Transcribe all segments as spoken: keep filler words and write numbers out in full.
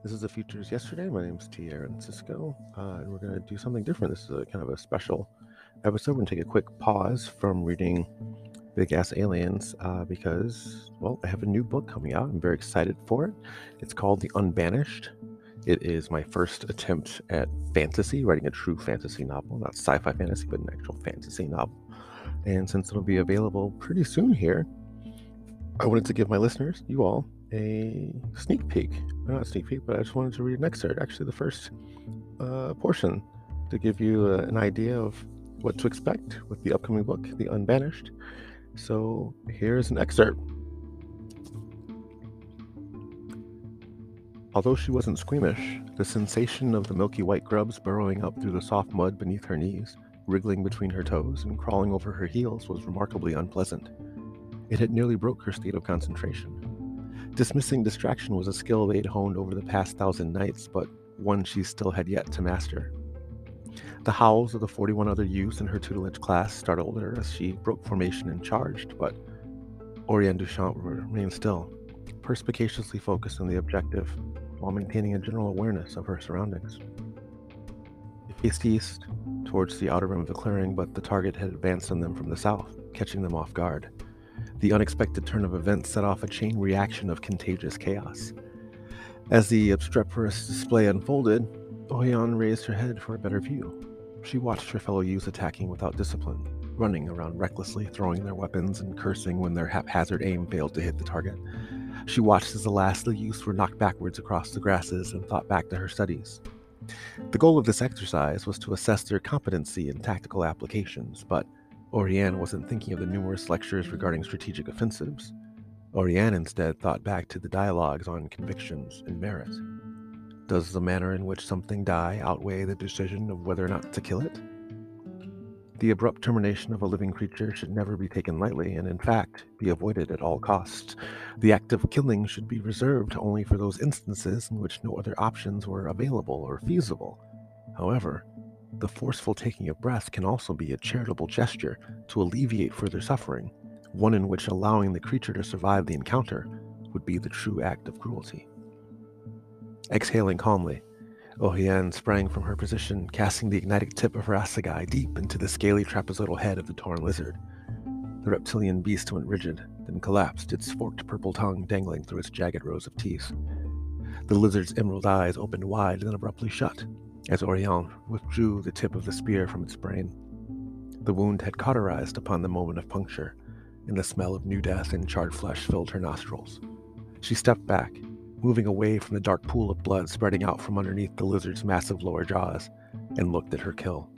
This is the Futures Yesterday. My name is T. Aaron Cisco, uh, and we're going to do something different. This is a kind of a special episode. We're going to take a quick pause from reading Big Ass Aliens uh, because, well, I have a new book coming out. I'm very excited for it. It's called The Unbanished. It is my first attempt at fantasy, writing a true fantasy novel, not sci-fi fantasy, but an actual fantasy novel. And since it'll be available pretty soon here, I wanted to give my listeners, you all, a sneak peek. Not a sneak peek, but I just wanted to read an excerpt, actually the first uh, portion, to give you uh, an idea of what to expect with the upcoming book, The Unbanished. So here's an excerpt. Although she wasn't squeamish, the sensation of the milky white grubs burrowing up through the soft mud beneath her knees, wriggling between her toes, and crawling over her heels was remarkably unpleasant. It had nearly broke her state of concentration. Dismissing distraction was a skill they'd honed over the past thousand nights, but one she still had yet to master. The howls of the forty-one other youths in her tutelage class startled her as she broke formation and charged, but Oriane Duchamp remained still, perspicaciously focused on the objective, while maintaining a general awareness of her surroundings. They faced east, towards the outer rim of the clearing, but the target had advanced on them from the south, catching them off guard. The unexpected turn of events set off a chain reaction of contagious chaos. As the obstreperous display unfolded, Oriane raised her head for a better view. She watched her fellow youths attacking without discipline, running around recklessly, throwing their weapons and cursing when their haphazard aim failed to hit the target. She watched as the last of the youths were knocked backwards across the grasses and thought back to her studies. The goal of this exercise was to assess their competency in tactical applications, but Oriane wasn't thinking of the numerous lectures regarding strategic offensives. Oriane instead thought back to the dialogues on convictions and merit. Does the manner in which something die outweigh the decision of whether or not to kill it? The abrupt termination of a living creature should never be taken lightly, and in fact, be avoided at all costs. The act of killing should be reserved only for those instances in which no other options were available or feasible. However, the forceful taking of breath can also be a charitable gesture to alleviate further suffering, one in which allowing the creature to survive the encounter would be the true act of cruelty. Exhaling calmly, Oriane sprang from her position, casting the ignited tip of her assegai deep into the scaly trapezoidal head of the Tauren lizard. The reptilian beast went rigid, then collapsed, its forked purple tongue dangling through its jagged rows of teeth. The lizard's emerald eyes opened wide, then abruptly shut, as Oriane withdrew the tip of the spear from its brain. The wound had cauterized upon the moment of puncture, and the smell of new death and charred flesh filled her nostrils. She stepped back, moving away from the dark pool of blood spreading out from underneath the lizard's massive lower jaws, and looked at her kill.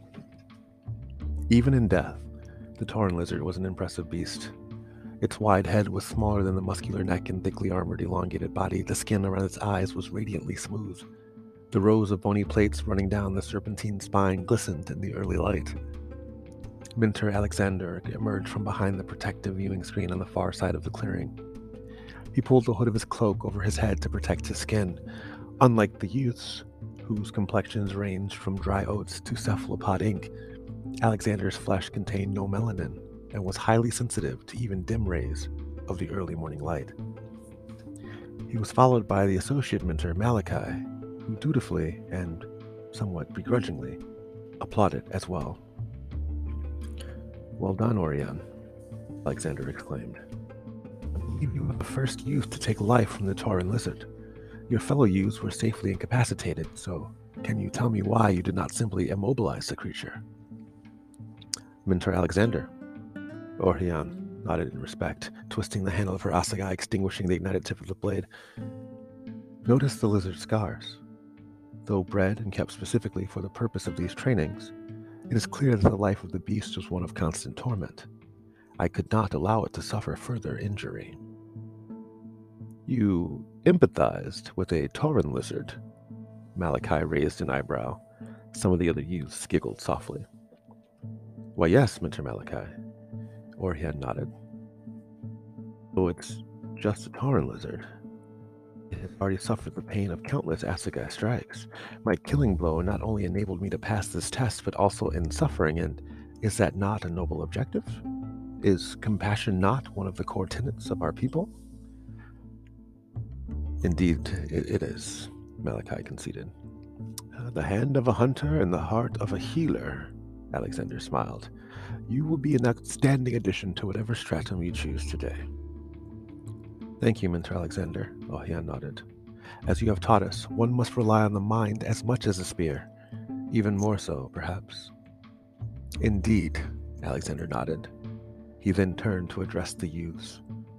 Even in death, the Tauren lizard was an impressive beast. Its wide head was smaller than the muscular neck and thickly armored, elongated body. The skin around its eyes was radiantly smooth. The rows of bony plates running down the serpentine spine glistened in the early light. Minter Alexander emerged from behind the protective viewing screen on the far side of the clearing. He pulled the hood of his cloak over his head to protect his skin. Unlike the youths, whose complexions ranged from dry oats to cephalopod ink, Alexander's flesh contained no melanin and was highly sensitive to even dim rays of the early morning light. He was followed by the associate mentor Malachi, who dutifully and somewhat begrudgingly applauded as well. "Well done, Oriane," Alexander exclaimed. "I believe you were the first youth to take life from the Tauren lizard. Your fellow youths were safely incapacitated, so can you tell me why you did not simply immobilize the creature?" "Mentor Alexander," Oriane nodded in respect, twisting the handle of her assegai, extinguishing the ignited tip of the blade. "Notice the lizard's scars. Though bred and kept specifically for the purpose of these trainings, it is clear that the life of the beast was one of constant torment. I could not allow it to suffer further injury." "You empathized with a Tauren lizard?" Malachi raised an eyebrow. Some of the other youths giggled softly. "Why, yes, Mentor Malachi," Oriane nodded. "Though it's just a Tauren lizard, it had already suffered the pain of countless assegai strikes. My killing blow not only enabled me to pass this test, but also end suffering, and is that not a noble objective? Is compassion not one of the core tenets of our people?" "Indeed, it, it is," Malachi conceded. Uh, the hand of a hunter and the heart of a healer, Alexander smiled. You will be an outstanding addition to whatever stratum you choose today. Thank you, Mentor Alexander, Ohian nodded. As you have taught us, one must rely on the mind as much as a spear. Even more so, perhaps. Indeed, Alexander nodded. He then turned to address the youths.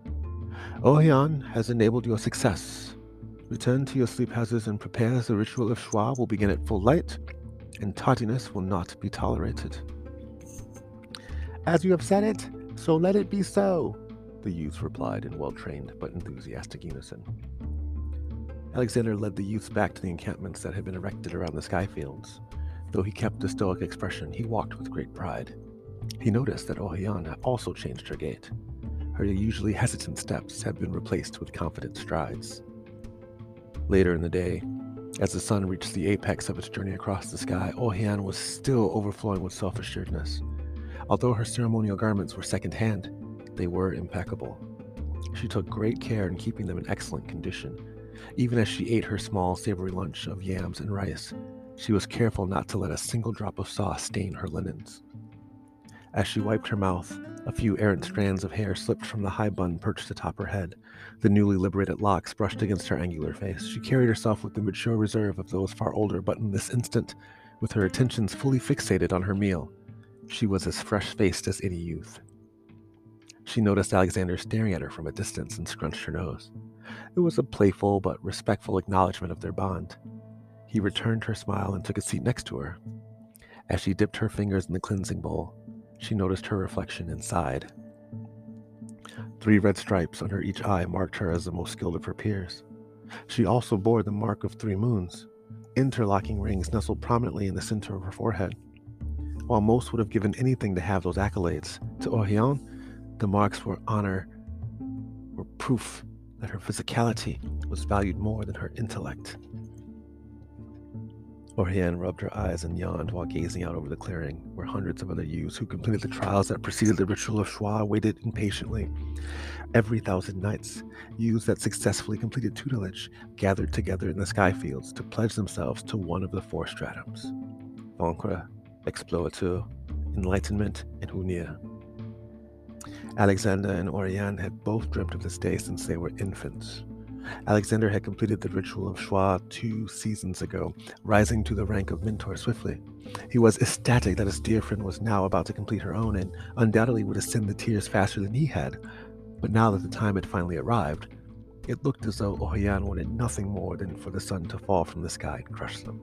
Ohian has enabled your success. Return to your sleep houses and prepare as the ritual of Shwa will begin at full light, and tardiness will not be tolerated. As you have said it, so let it be so, the youths replied in well-trained but enthusiastic unison. Alexander led the youths back to the encampments that had been erected around the sky fields. Though he kept a stoic expression, he walked with great pride. He noticed that Ohian had also changed her gait. Her usually hesitant steps had been replaced with confident strides. Later in the day, as the sun reached the apex of its journey across the sky, Ohian was still overflowing with self-assuredness. Although her ceremonial garments were second-hand, they were impeccable. She took great care in keeping them in excellent condition. Even as she ate her small, savory lunch of yams and rice, she was careful not to let a single drop of sauce stain her linens. As she wiped her mouth, a few errant strands of hair slipped from the high bun perched atop her head. The newly liberated locks brushed against her angular face. She carried herself with the mature reserve of those far older, but in this instant, with her attentions fully fixated on her meal, she was as fresh-faced as any youth. She noticed Alexander staring at her from a distance and scrunched her nose. It was a playful but respectful acknowledgement of their bond. He returned her smile and took a seat next to her. As she dipped her fingers in the cleansing bowl, she noticed her reflection and sighed. Three red stripes under each eye marked her as the most skilled of her peers. She also bore the mark of three moons. Interlocking rings nestled prominently in the center of her forehead. While most would have given anything to have those accolades, to Ohian, the marks were honor, were proof that her physicality was valued more than her intellect. Ohian rubbed her eyes and yawned while gazing out over the clearing, where hundreds of other youths who completed the trials that preceded the ritual of Shwa waited impatiently. Every thousand nights, youths that successfully completed tutelage gathered together in the sky fields to pledge themselves to one of the four stratums: Vaincre, Explorateur, Enlightenment, and Unir. Alexander and Oriane had both dreamt of this day since they were infants. Alexander had completed the ritual of Shwa two seasons ago, rising to the rank of mentor swiftly. He was ecstatic that his dear friend was now about to complete her own and undoubtedly would ascend the tiers faster than he had. But now that the time had finally arrived, it looked as though Ohian wanted nothing more than for the sun to fall from the sky and crush them.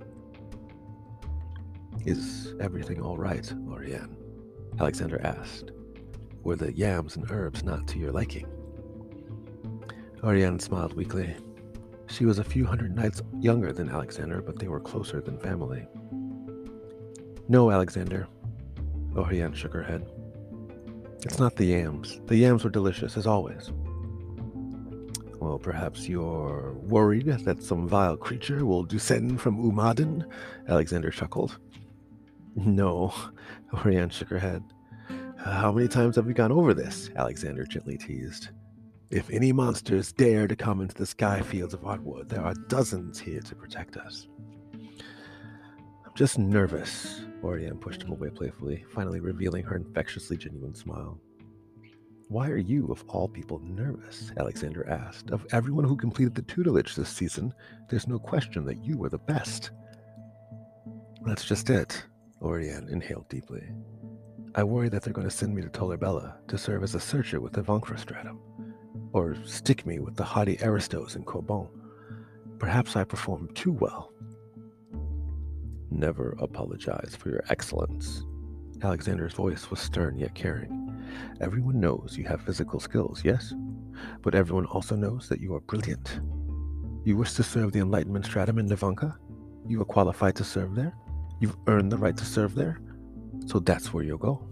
Is everything all right, Oriane? Alexander asked. Were the yams and herbs not to your liking? Oriane smiled weakly. She was a few hundred nights younger than Alexander, but they were closer than family. No, Alexander. Oriane shook her head. It's not the yams. The yams were delicious, as always. Well, perhaps you're worried that some vile creature will descend from Umaden? Alexander chuckled. No, Oriane shook her head. How many times have we gone over this? Alexander gently teased. If any monsters dare to come into the sky fields of Artwood, there are dozens here to protect us. I'm just nervous, Oriane pushed him away playfully, finally revealing her infectiously genuine smile. Why are you, of all people, nervous? Alexander asked. Of everyone who completed the tutelage this season, there's no question that you were the best. That's just it, Oriane inhaled deeply. I worry that they're going to send me to Tolarbella to serve as a searcher with the Vaincre stratum, or stick me with the haughty Aristos in Corbon. Perhaps I performed too well. Never apologize for your excellence. Alexander's voice was stern yet caring. Everyone knows you have physical skills, yes? But everyone also knows that you are brilliant. You wish to serve the Enlightenment stratum in Nevanka? You are qualified to serve there? You've earned the right to serve there? So that's where you'll go.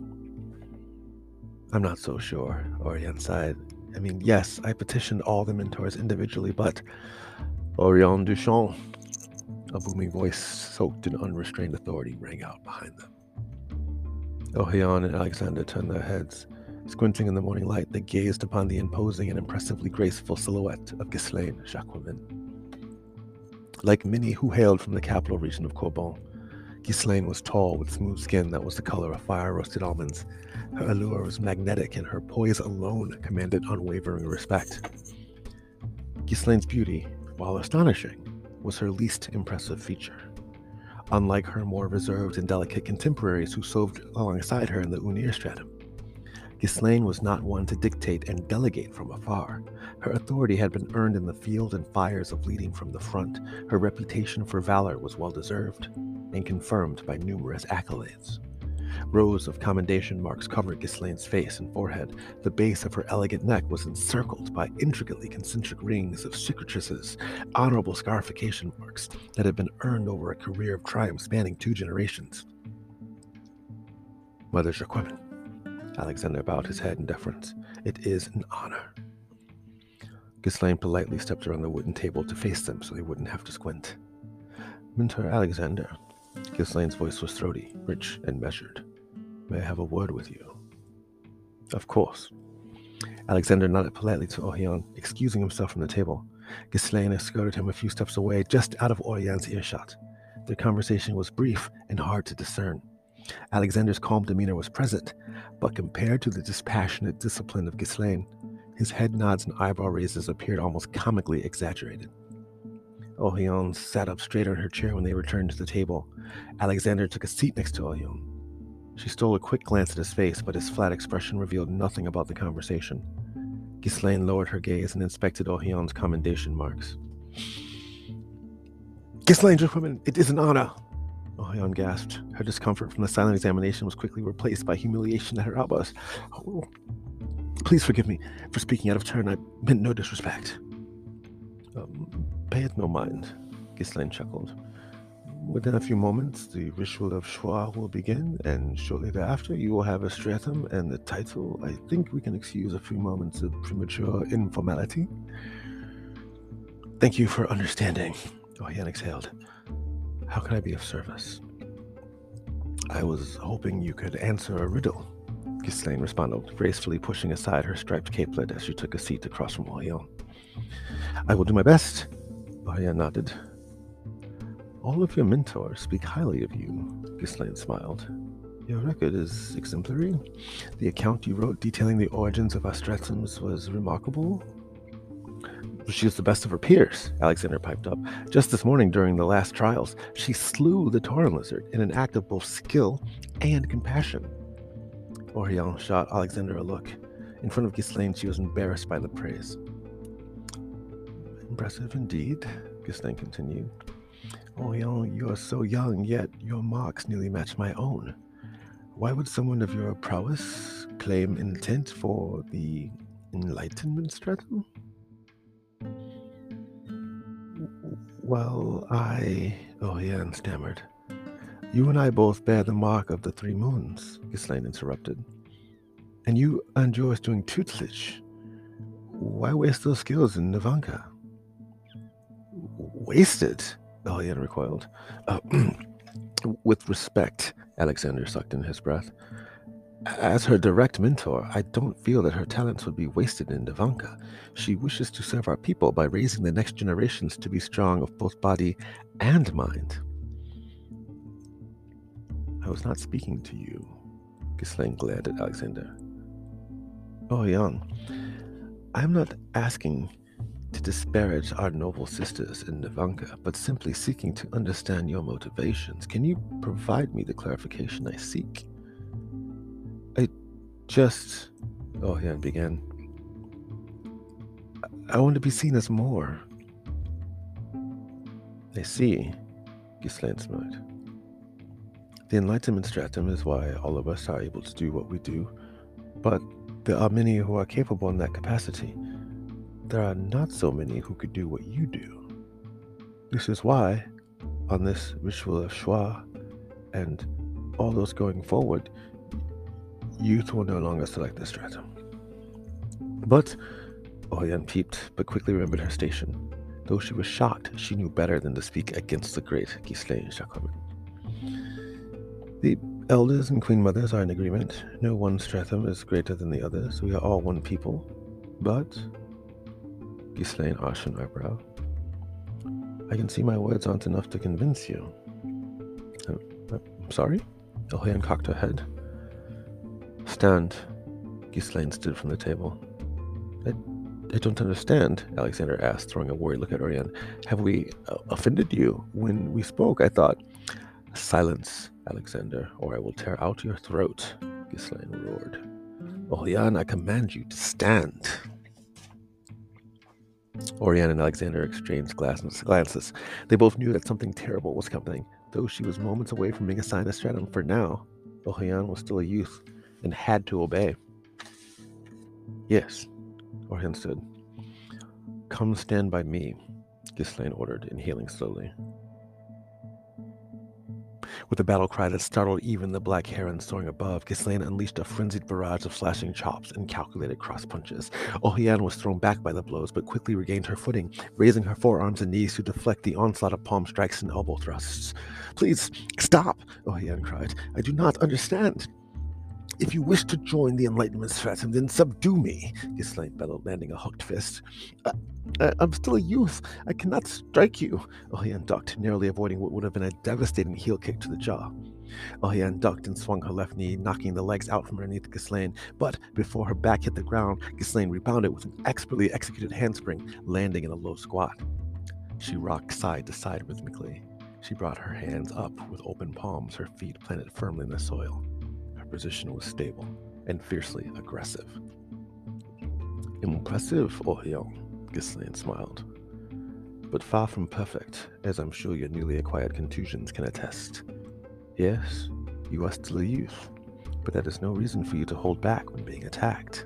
I'm not so sure, Oriane sighed. I mean, yes, I petitioned all the mentors individually, but Oriane Duchamp, a booming voice soaked in unrestrained authority, rang out behind them. Ohian and Alexander turned their heads. Squinting in the morning light, they gazed upon the imposing and impressively graceful silhouette of Ghislaine Jacquemin. Like many who hailed from the capital region of Courbon, Ghislaine was tall with smooth skin that was the color of fire-roasted almonds. Her allure was magnetic, and her poise alone commanded unwavering respect. Ghislaine's beauty, while astonishing, was her least impressive feature. Unlike her more reserved and delicate contemporaries who served alongside her in the Unir stratum, Ghislaine was not one to dictate and delegate from afar. Her authority had been earned in the field and fires of leading from the front. Her reputation for valor was well-deserved and confirmed by numerous accolades. Rows of commendation marks covered Ghislaine's face and forehead. The base of her elegant neck was encircled by intricately concentric rings of cicatrices, honorable scarification marks that had been earned over a career of triumph spanning two generations. Mother Jaquemin. Alexander bowed his head in deference. It is an honor. Ghislaine politely stepped around the wooden table to face them so they wouldn't have to squint. Mentor Alexander. Ghislaine's voice was throaty, rich, and measured. May I have a word with you? Of course. Alexander nodded politely to Orion, excusing himself from the table. Ghislaine escorted him a few steps away, just out of Orion's earshot. Their conversation was brief and hard to discern. Alexander's calm demeanor was present, but compared to the dispassionate discipline of Ghislaine, his head nods and eyebrow raises appeared almost comically exaggerated. Orion sat up straight on her chair when they returned to the table. Alexander took a seat next to Orion. She stole a quick glance at his face, but his flat expression revealed nothing about the conversation. Ghislaine lowered her gaze and inspected Orion's commendation marks. Ghislaine, gentlemen, it is an honor. Orion gasped. Her discomfort from the silent examination was quickly replaced by humiliation at her outburst. Oh, please forgive me for speaking out of turn. I meant no disrespect. Um, pay it no mind, Ghislaine chuckled. Within a few moments, the ritual of Shwa will begin, and shortly thereafter, you will have a stratum and the title. I think we can excuse a few moments of premature informality. Thank you for understanding, Orion exhaled. How can I be of service? I was hoping you could answer a riddle, Ghislaine responded, gracefully pushing aside her striped capelet as she took a seat across from Orion. I will do my best, Orion nodded. All of your mentors speak highly of you, Ghislaine smiled. Your record is exemplary. The account you wrote detailing the origins of Astratums was remarkable. She is the best of her peers, Alexander piped up. Just this morning during the last trials, she slew the Tauren lizard in an act of both skill and compassion. Orion shot Alexander a look. In front of Ghislaine, she was embarrassed by the praise. Impressive indeed, Ghislaine continued. Orion, you are so young, yet your marks nearly match my own. Why would someone of your prowess claim intent for the Enlightenment stratum? Well, I... Orion stammered. You and I both bear the mark of the three moons, Ghislaine interrupted. And you earned yours doing tutelage. Why waste those skills in Navanka? Wasted? Orion recoiled. Uh, with respect, Alexander sucked in his breath. As her direct mentor, I don't feel that her talents would be wasted in Navanka. She wishes to serve our people by raising the next generations to be strong of both body and mind. I was not speaking to you, Ghislaine glared at Alexander. Orion, I am not asking to disparage our noble sisters in Navanka, but simply seeking to understand your motivations. Can you provide me the clarification I seek? I just... Orion began. I want to be seen as more. I see, Ghislaine smirked. The Enlightenment stratum is why all of us are able to do what we do, but there are many who are capable in that capacity. There are not so many who could do what you do. This is why, on this ritual of Shwa, and all those going forward, youth will no longer select the stratum. But, Orion peeped, but quickly remembered her station. Though she was shocked, she knew better than to speak against the great Ghislaine Jaquemin. The elders and queen mothers are in agreement. No one stratum is greater than the others. We are all one people. But... Ghislaine arched an eyebrow. I can see my words aren't enough to convince you. Uh, uh, I'm sorry? Elhayan cocked her head. Stand. Ghislaine stood from the table. I, I don't understand, Alexander asked, throwing a worried look at Oriane. Have we uh, offended you? When we spoke, I thought... Silence, Alexander, or I will tear out your throat, Ghislaine roared. Oriane, I command you to stand. Oriane and Alexander exchanged glances. They both knew that something terrible was coming, though she was moments away from being assigned a stratum. For now, Oriane was still a youth and had to obey. Yes, Oriane stood. Come stand by me, Ghislaine ordered, inhaling slowly. With a battle cry that startled even the black heron soaring above, Ghislaine unleashed a frenzied barrage of slashing chops and calculated cross punches. Oriane was thrown back by the blows, but quickly regained her footing, raising her forearms and knees to deflect the onslaught of palm strikes and elbow thrusts. Please, stop, Oriane cried. I do not understand. If you wish to join the Enlightenment stratum, then subdue me, Ghislaine bellowed, landing a hooked fist. I, I, I'm still a youth. I cannot strike you. Oriane ducked, narrowly avoiding what would have been a devastating heel kick to the jaw. Oriane ducked and swung her left knee, knocking the legs out from underneath Ghislaine, but before her back hit the ground, Ghislaine rebounded with an expertly executed handspring, landing in a low squat. She rocked side to side rhythmically. She brought her hands up with open palms, her feet planted firmly in the soil. Position was stable and fiercely aggressive. Impressive, Oriane, Ghislaine smiled. But far from perfect, as I'm sure your newly acquired contusions can attest. Yes, you are still a youth, but that is no reason for you to hold back when being attacked.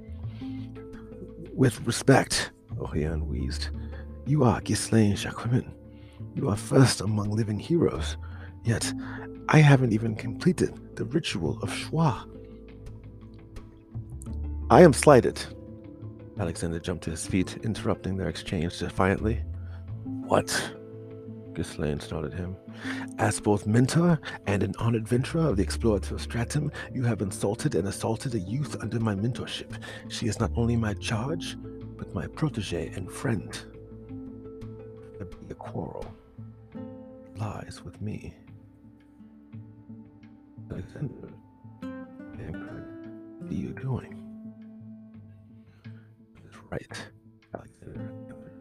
With respect, Oriane wheezed, you are Ghislaine Jacquemin. You are first among living heroes, yet I haven't even completed the ritual of Schwa. I am slighted. Alexander jumped to his feet, interrupting their exchange defiantly. What? Ghislaine snorted him. As both mentor and an honored venturer of the explorative stratum, you have insulted and assaulted a youth under my mentorship. She is not only my charge, but my protege and friend. The quarrel lies with me. Alexander, what are you doing? That's right, Alexander.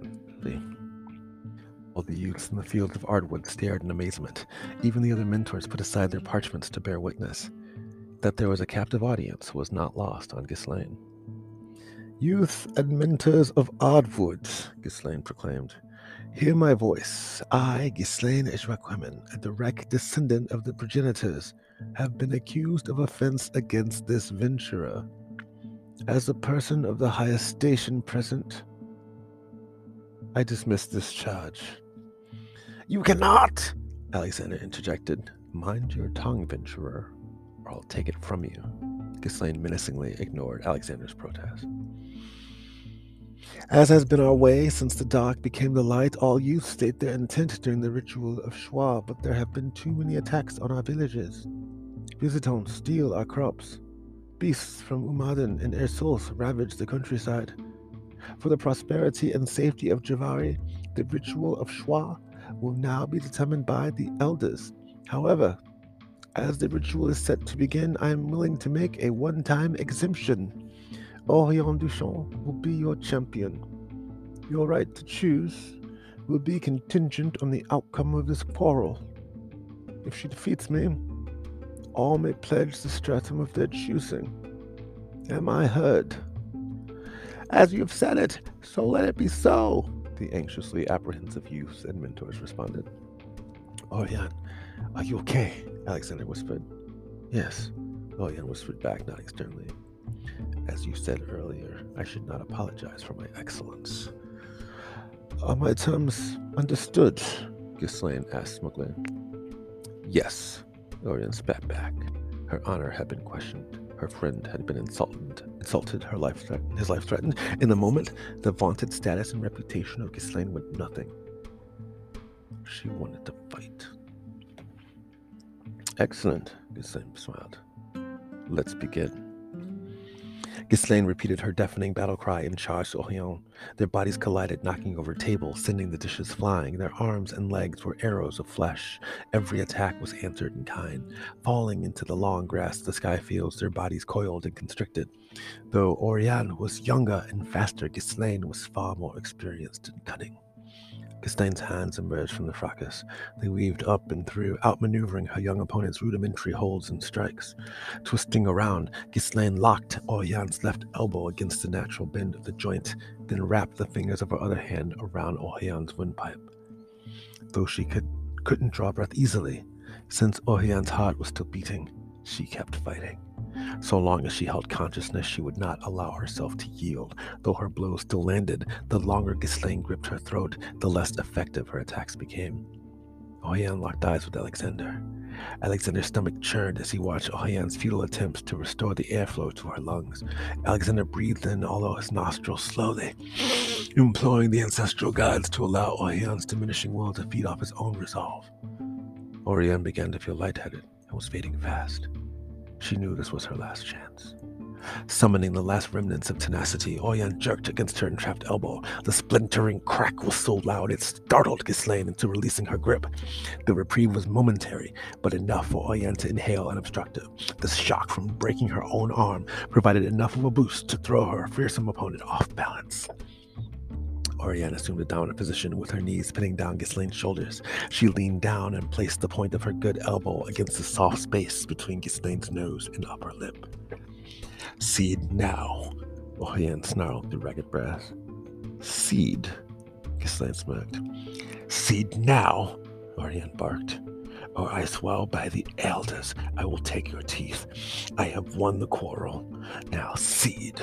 All the youths in the field of Ardwood stared in amazement. Even the other mentors put aside their parchments to bear witness. That there was a captive audience was not lost on Ghislaine. Youth and mentors of Ardwood, Ghislaine proclaimed. Hear my voice. I, Ghislaine Jacquemin, a direct descendant of the progenitors, have been accused of offense against this venturer. As a person of the highest station present, I dismiss this charge. You cannot, Alexander interjected. Mind your tongue, venturer, or I'll take it from you. Ghislaine menacingly ignored Alexander's protest. As has been our way since the dark became the light, all youth state their intent during the ritual of Schwa, but there have been too many attacks on our villages. Visitants steal our crops. Beasts from Umaden and Ersols ravage the countryside. For the prosperity and safety of Javari, the ritual of Schwa will now be determined by the elders. However, as the ritual is set to begin, I am willing to make a one-time exemption. Oriane Duchamp will be your champion. Your right to choose will be contingent on the outcome of this quarrel. If she defeats me, all may pledge the stratum of their choosing. Am I heard? As you have said it, so let it be so, the anxiously apprehensive youths and mentors responded. Oriane, are you okay? Alexander whispered. Yes, Oriane whispered back, nodding sternly. As you said earlier, I should not apologize for my excellence. Are my terms understood? Ghislaine asked smugly. Yes, Oriane spat back. Her honor had been questioned. Her friend had been insulted, insulted, her life threatened, his life threatened. In the moment, the vaunted status and reputation of Ghislaine went nothing. She wanted to fight. Excellent, Ghislaine smiled. Let's begin. Ghislaine repeated her deafening battle cry and charged Orion. Their bodies collided, knocking over tables, sending the dishes flying. Their arms and legs were arrows of flesh. Every attack was answered in kind. Falling into the long grass of the sky fields, their bodies coiled and constricted. Though Orion was younger and faster, Ghislaine was far more experienced and cunning. Ghislaine's hands emerged from the fracas. They weaved up and through, outmaneuvering her young opponent's rudimentary holds and strikes. Twisting around, Ghislaine locked Orion's left elbow against the natural bend of the joint, then wrapped the fingers of her other hand around Orion's windpipe. Though she could, couldn't draw breath easily, since Orion's heart was still beating, she kept fighting. So long as she held consciousness, she would not allow herself to yield. Though her blows still landed, the longer Ghislaine gripped her throat, the less effective her attacks became. Orion locked eyes with Alexander. Alexander's stomach churned as he watched Orion's futile attempts to restore the airflow to her lungs. Alexander breathed in all of his nostrils slowly, imploring the ancestral gods to allow Orion's diminishing will to feed off his own resolve. Orion began to feel lightheaded and was fading fast. She knew this was her last chance. Summoning the last remnants of tenacity, Orion jerked against her entrapped elbow. The splintering crack was so loud it startled Ghislaine into releasing her grip. The reprieve was momentary, but enough for Orion to inhale unobstructed. The shock from breaking her own arm provided enough of a boost to throw her fearsome opponent off balance. Orion assumed a dominant position with her knees pinning down Ghislaine's shoulders. She leaned down and placed the point of her good elbow against the soft space between Ghislaine's nose and upper lip. "Cede now," Orion snarled through ragged breath. "Cede," Ghislaine smirked. "Cede now," Orion barked, "or I swear by the elders I will take your teeth. I have won the quarrel. Now cede."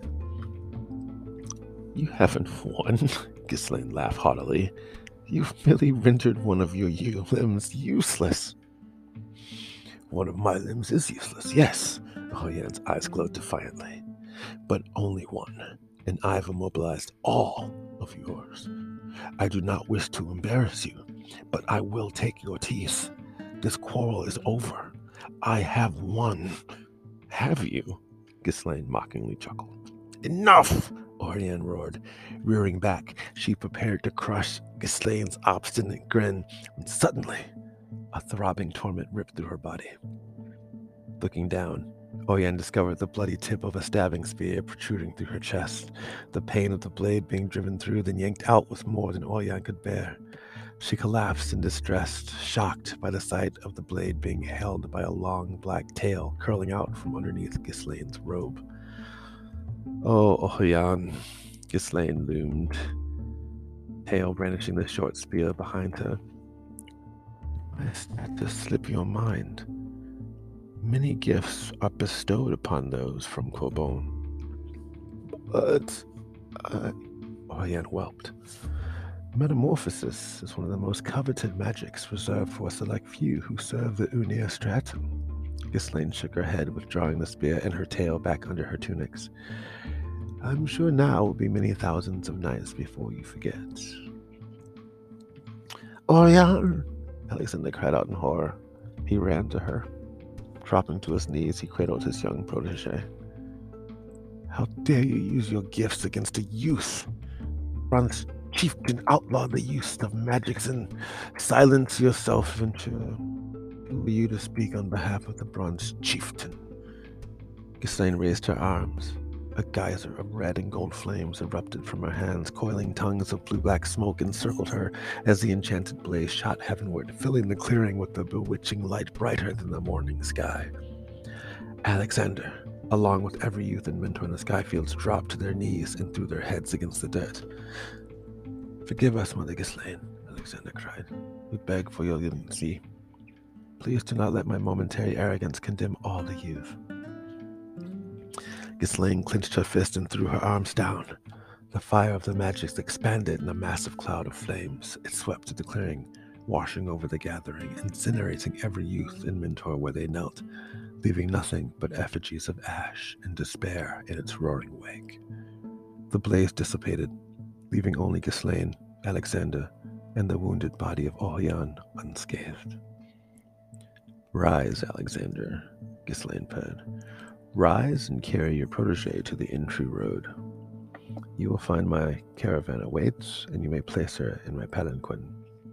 "You haven't won," Ghislaine laughed haughtily. "You've merely rendered one of your limbs useless." "One of my limbs is useless, yes," Orion's eyes glowed defiantly. "But only one, and I've immobilized all of yours. I do not wish to embarrass you, but I will take your teeth. This quarrel is over. I have won." "Have you?" Ghislaine mockingly chuckled. "Enough!" Orion roared. Rearing back, she prepared to crush Ghislaine's obstinate grin, when suddenly a throbbing torment ripped through her body. Looking down, Orion discovered the bloody tip of a stabbing spear protruding through her chest. The pain of the blade being driven through, then yanked out, was more than Orion could bear. She collapsed in distress, shocked by the sight of the blade being held by a long black tail curling out from underneath Ghislaine's robe. "Oh, Orion," Ghislaine loomed, tail brandishing the short spear behind her. "I start to slip your mind. Many gifts are bestowed upon those from Quabone." "But," uh, Orion whelped, "metamorphosis is one of the most coveted magics reserved for a select few who serve the Unir Stratum." Ghislaine shook her head, withdrawing the spear and her tail back under her tunics. "I'm sure now will be many thousands of nights before you forget." "Orion!" Alexander cried out in horror. He ran to her. Dropping to his knees, he cradled his young protege. "How dare you use your gifts against a youth? Bronze Chieftain outlawed the use of magics and silence yourself, Ventura. Who are you to speak on behalf of the Bronze Chieftain?" Ghislaine raised her arms. A geyser of red and gold flames erupted from her hands. Coiling tongues of blue-black smoke encircled her as the enchanted blaze shot heavenward, filling the clearing with a bewitching light brighter than the morning sky. Alexander, along with every youth and mentor in the Skyfields, dropped to their knees and threw their heads against the dirt. "Forgive us, Mother Ghislaine," Alexander cried. "We beg for your leniency. Please do not let my momentary arrogance condemn all the youth." Ghislaine clenched her fist and threw her arms down. The fire of the magics expanded in a massive cloud of flames. It swept to the clearing, washing over the gathering, incinerating every youth and mentor where they knelt, leaving nothing but effigies of ash and despair in its roaring wake. The blaze dissipated, leaving only Ghislaine, Alexander, and the wounded body of Orion unscathed. "Rise, Alexander," Ghislaine purred. Rise and carry your protege to the entry road. You will find my caravan awaits, and you may place her in my palanquin.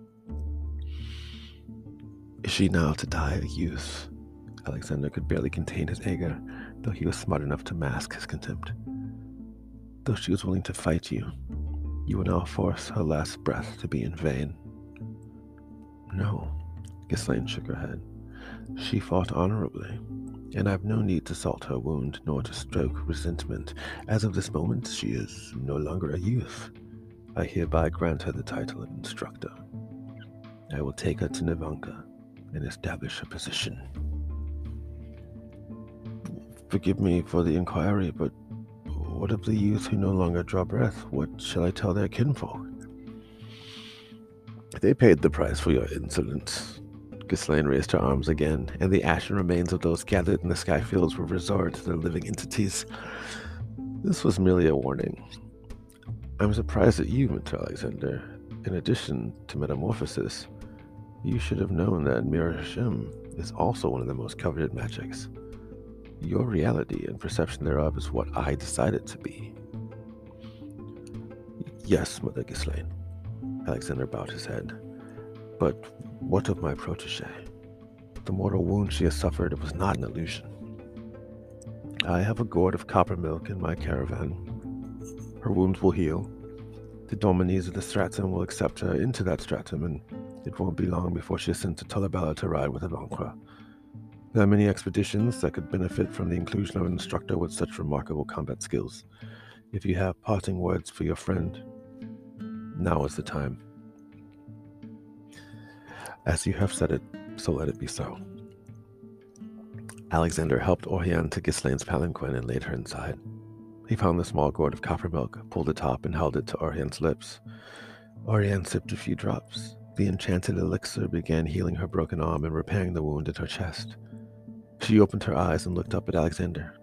Is she now to die a youth? Alexander could barely contain his anger, though he was smart enough to mask his contempt. Though she was willing to fight you, you will now force her last breath to be in vain. No, Ghislaine shook her head. She fought honorably, and I have no need to salt her wound nor to stoke resentment. As of this moment, she is no longer a youth. I hereby grant her the title of instructor. I will take her to Navanka and establish her position. Forgive me for the inquiry, but what of the youth who no longer draw breath? What shall I tell their kinfolk? They paid the price for your insolence. Ghislaine raised her arms again, and the ashen remains of those gathered in the sky fields were restored to their living entities. This was merely a warning. I'm surprised at you, Mister Alexander. In addition to metamorphosis, you should have known that Mir Hashem is also one of the most coveted magics. Your reality and perception thereof is what I decide it to be. Yes, Mother Ghislaine. Alexander bowed his head. But what of my protege? The mortal wound she has suffered was not an illusion. I have a gourd of copper milk in my caravan. Her wounds will heal. The dominies of the stratum will accept her into that stratum, and it won't be long before she is sent to Tullabella to ride with Ivanka. There are many expeditions that could benefit from the inclusion of an instructor with such remarkable combat skills. If you have parting words for your friend, now is the time. As you have said it, so let it be so. Alexander helped Oriane to Ghislaine's palanquin and laid her inside. He found the small gourd of copper milk, pulled the top, and held it to Oriane's lips. Oriane sipped a few drops. The enchanted elixir began healing her broken arm and repairing the wound in her chest. She opened her eyes and looked up at Alexander.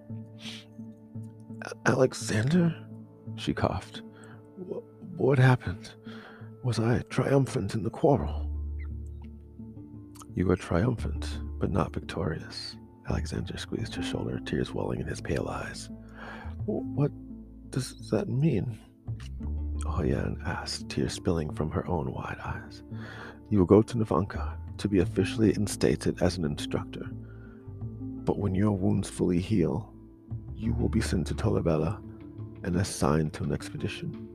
Alexander? She coughed. What happened? Was I triumphant in the quarrel? You were triumphant, but not victorious. Alexander squeezed her shoulder, tears welling in his pale eyes. What does that mean? Oriane asked, tears spilling from her own wide eyes. You will go to Navanka to be officially instated as an instructor. But when your wounds fully heal, you will be sent to Tullabella and assigned to an expedition.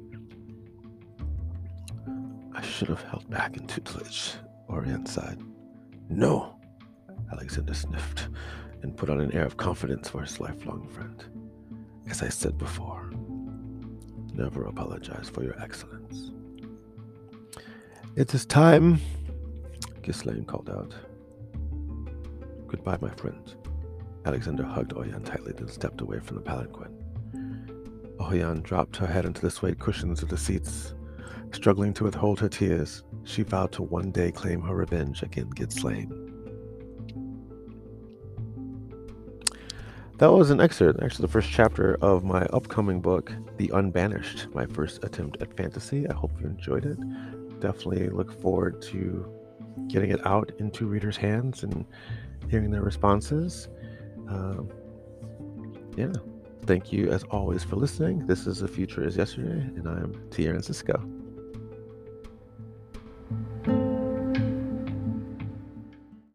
I should have held back in tutelage, Oriane sighed. No, Alexander sniffed and put on an air of confidence for his lifelong friend. As I said before, never apologize for your excellence. It is time, Ghislaine called out. Goodbye, my friend. Alexander hugged Oriane tightly, then stepped away from the palanquin. Oriane dropped her head into the suede cushions of the seats. Struggling to withhold her tears, she vowed to one day claim her revenge against Ghislaine. That was an excerpt, actually the first chapter of my upcoming book, The Unbanished, my first attempt at fantasy. I hope you enjoyed it. Definitely look forward to getting it out into readers' hands and hearing their responses. Um, yeah, thank you as always for listening. This is The Future is Yesterday, and I am T. Aaron Cisco.